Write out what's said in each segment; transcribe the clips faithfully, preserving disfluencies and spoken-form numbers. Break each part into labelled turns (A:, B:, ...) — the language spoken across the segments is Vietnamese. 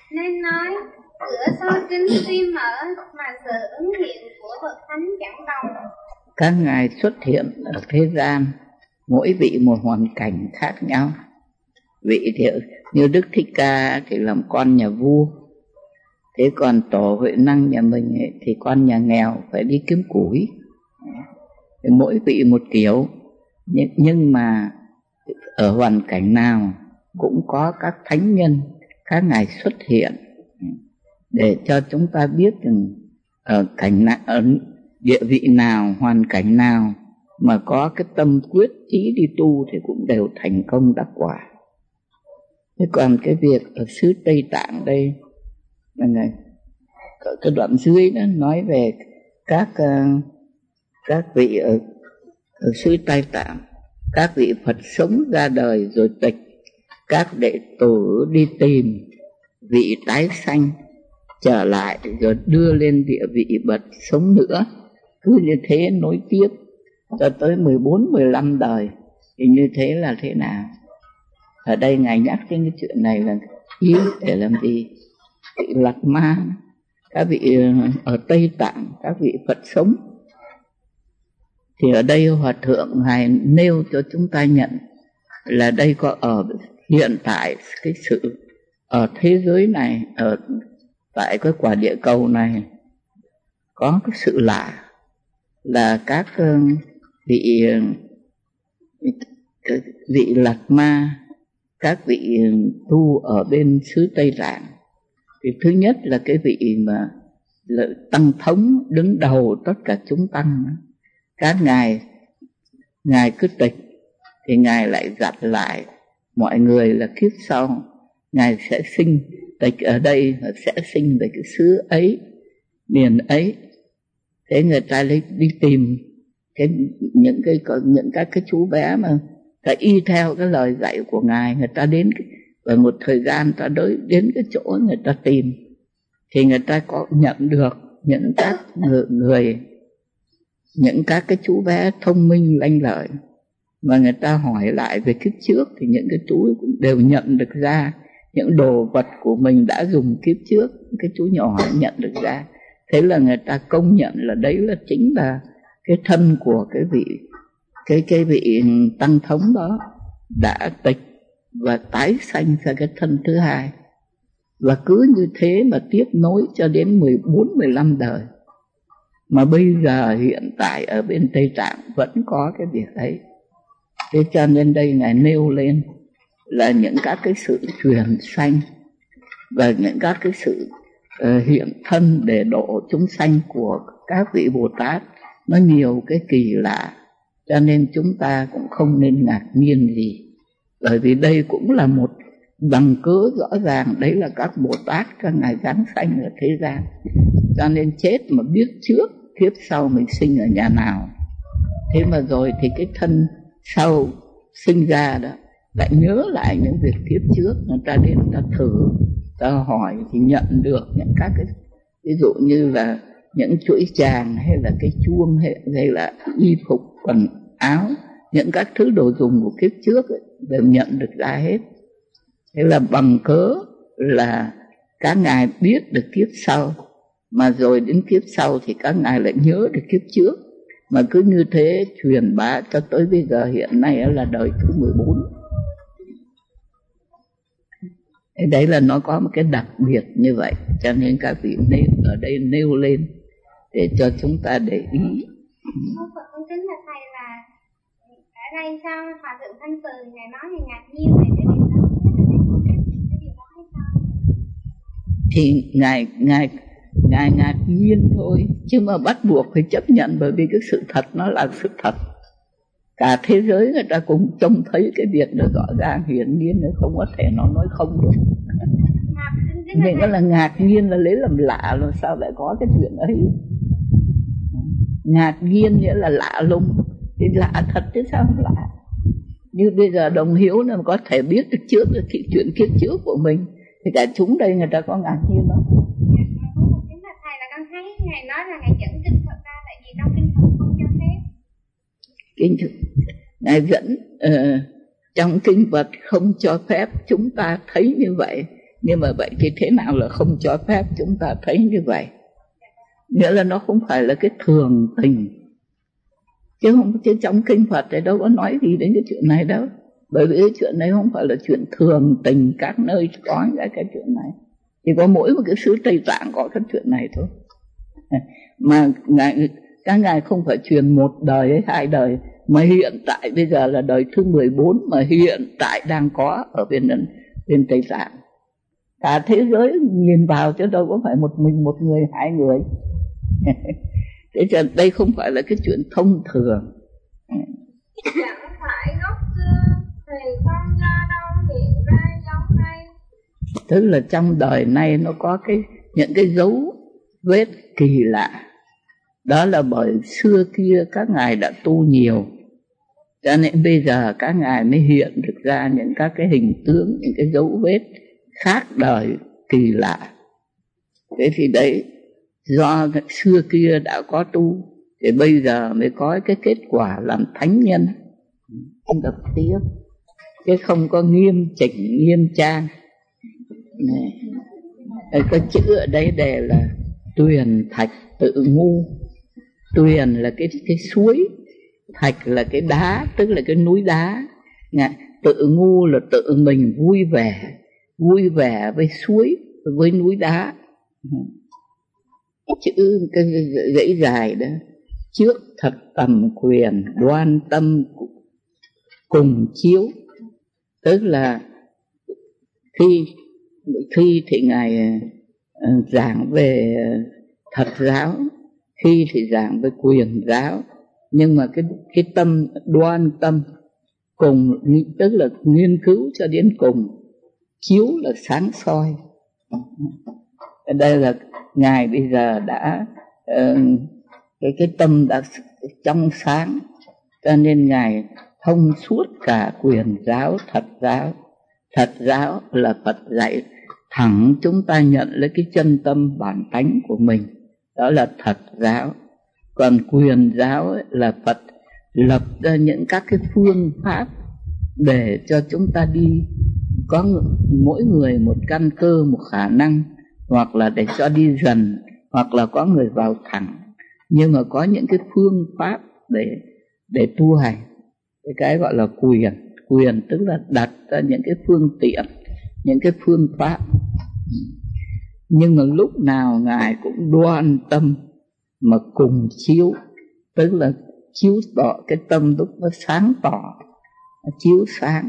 A: Nên nói cửa soi kinh tuy mở mà sự ứng hiện của bậc thánh chẳng đồng.
B: Các ngài xuất hiện ở thế gian, mỗi vị một hoàn cảnh khác nhau. Vị thì như Đức Thích Ca thì làm con nhà vua, thế còn Tổ Huệ Năng nhà mình ấy, thì con nhà nghèo phải đi kiếm củi. Thì mỗi vị một kiểu, nhưng, nhưng mà ở hoàn cảnh nào cũng có các thánh nhân, các ngài xuất hiện để cho chúng ta biết rằng ở cảnh nào, ở địa vị nào, hoàn cảnh nào mà có cái tâm quyết chí đi tu thì cũng đều thành công đắc quả. Thế còn cái việc ở xứ Tây Tạng đây là này, cái đoạn dưới đó nói về các các vị ở, ở xứ Tây Tạng, các vị Phật sống ra đời rồi tịch, các đệ tử đi tìm vị tái sanh trở lại rồi đưa lên địa vị bậc sống nữa, cứ như thế nối tiếp cho tới mười bốn mười lăm đời. Thì như thế là thế nào? Ở đây ngài nhắc đến cái chuyện này là ý để làm gì? Vị Lạt Ma, các vị ở Tây Tạng, các vị Phật sống. Thì ở đây Hòa Thượng ngài nêu cho chúng ta nhận là đây có ở hiện tại cái sự ở thế giới này, ở tại cái quả địa cầu này có cái sự lạ là các vị vị Lạt Ma, các vị tu ở bên xứ Tây Tạng. Thì thứ nhất là cái vị mà là tăng thống đứng đầu tất cả chúng tăng, các ngài ngài cứ tịch thì ngài lại dặn lại mọi người là kiếp sau ngài sẽ sinh, tịch ở đây sẽ sinh về cái xứ ấy, miền ấy. Thế người ta lấy đi tìm cái những cái những các cái chú bé mà ta y theo cái lời dạy của ngài, người ta đến và một thời gian ta tới đến cái chỗ người ta tìm thì người ta có nhận được những các người, người những các cái chú bé thông minh lanh lợi, mà người ta hỏi lại về kiếp trước thì những cái chú cũng đều nhận được ra những đồ vật của mình đã dùng kiếp trước, cái chú nhỏ nhận được ra. Thế là người ta công nhận là đấy là chính là cái thân của cái vị cái cái vị tăng thống đó đã tịch và tái sanh ra cái thân thứ hai. Và cứ như thế mà tiếp nối cho đến mười bốn mười lăm đời. Mà bây giờ hiện tại ở bên Tây Tạng vẫn có cái việc ấy. Thế cho nên đây ngài nêu lên là những các cái sự truyền sanh và những các cái sự uh, hiện thân để độ chúng sanh của các vị Bồ Tát nó nhiều cái kỳ lạ, cho nên chúng ta cũng không nên ngạc nhiên gì, bởi vì đây cũng là một bằng cớ rõ ràng, đấy là các Bồ Tát các ngài giáng sanh ở thế gian, cho nên chết mà biết trước kiếp sau mình sinh ở nhà nào. Thế mà rồi thì cái thân sau sinh ra đó lại nhớ lại những việc kiếp trước, người ta đến người ta thử, ta hỏi thì nhận được những các cái ví dụ như là những chuỗi tràng hay là cái chuông hay, hay là y phục quần áo, những các thứ đồ dùng của kiếp trước ấy, đều nhận được ra hết. Thế là bằng cớ là các ngài biết được kiếp sau, mà rồi đến kiếp sau thì các ngài lại nhớ được kiếp trước, mà cứ như thế truyền bá cho tới bây giờ hiện nay là đời thứ mười bốn. Đấy là nó có một cái đặc biệt như vậy, cho nên các vị nêu ở đây nêu lên để cho chúng ta để ý.
A: Phật con kính là thầy, là ở đây sao Hòa Thượng Thanh Từ ngài nói thì ngạc nhiên về cái điều đó, cái điều đó hay sao?
B: Thì ngài ngài ngài ngạc nhiên thôi, chứ mà bắt buộc phải chấp nhận, bởi vì cái sự thật nó là sự thật. Cả thế giới người ta cũng trông thấy cái việc đó rõ ràng hiển nhiên, nó không có thể nó nói không được. Mình có là ngạc nhiên là lấy làm lạ, làm sao lại có cái chuyện ấy. Ngạc nhiên nghĩa là lạ lùng, thì lạ thật chứ sao không lạ. Như bây giờ Đồng Hiếu nó có thể biết được trước cái chuyện kiếp trước của mình, thì cả chúng đây người ta có ngạc nhiên không?
A: Chính là thầy, là con thấy ngài nói là ngài dẫn kinh Phật ra, tại vì trong kinh Phật không cho phép.
B: Kinh Phật ngài dẫn uh, trong kinh Phật không cho phép, chúng ta thấy như vậy, Nhưng mà vậy thì thế nào là không cho phép chúng ta thấy như vậy? Nghĩa là nó không phải là cái thường tình, chứ không, chứ trong kinh Phật thì đâu có nói gì đến cái chuyện này đâu. Bởi vì cái chuyện này không phải là chuyện thường tình, các nơi có cái, cái chuyện này. Chỉ có mỗi một cái xứ Tây Tạng có cái chuyện này thôi. Mà ngài, các ngài không phải truyền một đời hay hai đời, mà hiện tại bây giờ là đời thứ mười bốn, mà hiện tại đang có ở bên, bên Tây Tạng. Cả thế giới nhìn vào chứ đâu có phải một mình, một người, hai người. Thế cho đây không phải là cái chuyện thông thường.
C: Chẳng phải gốc xưa thì con ra đâu hiện ra giống đây.
B: Tức là trong đời này nó có cái những cái dấu vết kỳ lạ. Đó là bởi xưa kia các ngài đã tu nhiều, cho nên bây giờ các ngài mới hiện được ra những các cái hình tướng, những cái dấu vết khác đời kỳ lạ. Thế thì đấy, do xưa kia đã có tu thì bây giờ mới có cái kết quả làm thánh nhân. Không đập tiếp, chứ không có nghiêm chỉnh, nghiêm trang. Này, có chữ ở đây đề là tuyền thạch tự ngu. Tuyền là cái, cái suối, thạch là cái đá, tức là cái núi đá. Tự ngu là tự mình vui vẻ, vui vẻ với suối, với núi đá. Chữ cái dãy dài đó, trước thật tầm quyền, đoan tâm cùng chiếu. Tức là khi khi thì ngài uh, giảng về thật giáo, khi thì giảng về quyền giáo, nhưng mà cái cái tâm đoan tâm cùng, tức là nghiên cứu cho đến cùng, chiếu là sáng soi. Ở đây là ngài bây giờ đã uh, cái cái tâm đã trong sáng, cho nên ngài thông suốt cả quyền giáo, thật giáo. Thật giáo là Phật dạy thẳng chúng ta nhận lấy cái chân tâm bản tánh của mình, đó là thật giáo. Còn quyền giáo ấy là Phật lập ra những các cái phương pháp để cho chúng ta đi, có mỗi người một căn cơ, một khả năng, hoặc là để cho đi dần, hoặc là có người vào thẳng. Nhưng mà có những cái phương pháp để để tu hành. Cái, cái gọi là quyền. Quyền tức là đặt ra những cái phương tiện, những cái phương pháp. Nhưng mà lúc nào ngài cũng đoan tâm mà cùng chiếu, tức là chiếu tỏ cái tâm lúc nó sáng tỏ, nó chiếu sáng.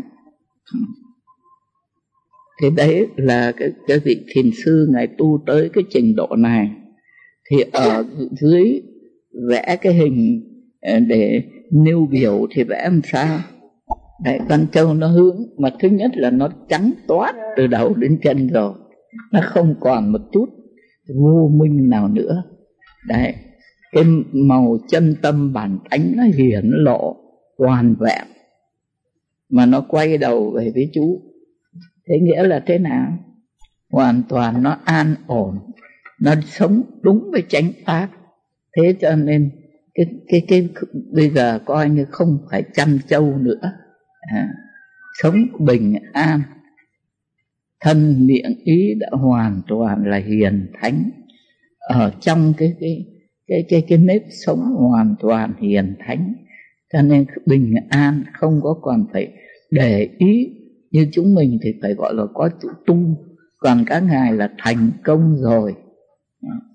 B: Thế đấy là cái, cái vị thiền sư ngài tu tới cái trình độ này. Thì ở dưới vẽ cái hình để nêu biểu thì vẽ làm sao? Đấy, con trâu nó hướng, mà thứ nhất là nó trắng toát từ đầu đến chân rồi, nó không còn một chút vô minh nào nữa. Đấy, cái màu chân tâm bản tánh nó hiển lộ hoàn vẹn, mà nó quay đầu về với chú. Thế nghĩa là thế nào? Hoàn toàn nó an ổn, nó sống đúng với chánh pháp. Thế cho nên cái cái cái bây giờ coi như không phải chăn trâu nữa, à, sống bình an, thân miệng ý đã hoàn toàn là hiền thánh, ở trong cái cái cái cái cái nếp sống hoàn toàn hiền thánh, cho nên bình an, không có còn phải để ý. Như chúng mình thì phải gọi là có chữ tu, còn các ngài là thành công rồi.